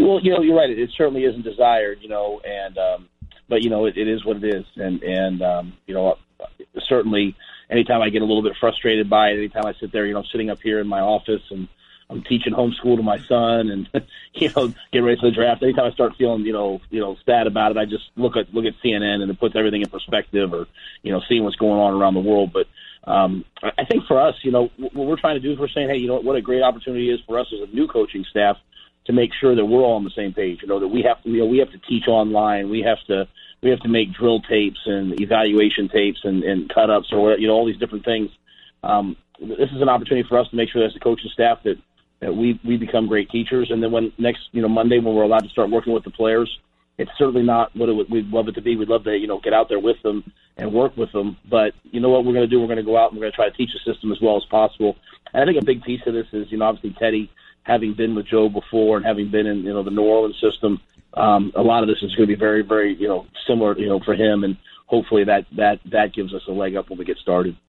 Well, you're right. It certainly isn't desired, and but it is what it is, and certainly anytime I get a little bit frustrated by it, anytime I sit there, sitting up here in my office and I'm teaching homeschool to my son, and get ready for the draft. Anytime I start feeling sad about it, I just look at CNN, and it puts everything in perspective, or seeing what's going on around the world. But I think for us, what we're trying to do is we're saying, hey, what a great opportunity is for us as a new coaching staff to make sure that we're all on the same page. That we have to teach online, we have to make drill tapes and evaluation tapes and cut ups, or all these different things. This is an opportunity for us to make sure as a coaching staff that we become great teachers. And then when next Monday, when we're allowed to start working with the players, it's certainly not what we'd love it to be. We'd love to get out there with them and work with them. But what we're going to do? We're going to go out and we're going to try to teach the system as well as possible. And I think a big piece of this is obviously Teddy, having been with Joe before and having been in the New Orleans system. A lot of this is going to be very, very similar for him, and hopefully that gives us a leg up when we get started.